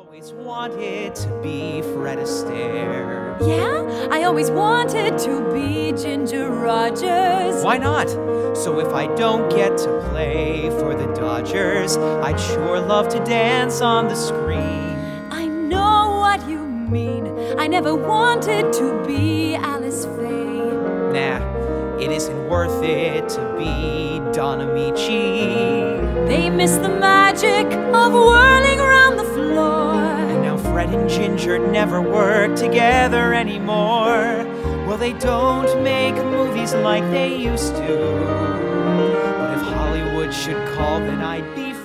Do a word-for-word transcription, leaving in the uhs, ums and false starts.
always wanted to be Fred Astaire. Yeah? I always wanted to be Ginger Rogers. Why not? So if I don't get to play for the Dodgers, I'd sure love to dance on the screen. I know what you mean. I never wanted to be Alice Faye. Nah, it isn't worth it to be Don Amici. They miss the magic of whirling around the floor. And now Fred and Ginger never work together anymore. Well, they don't make movies like they used to. But if Hollywood should call, then I'd be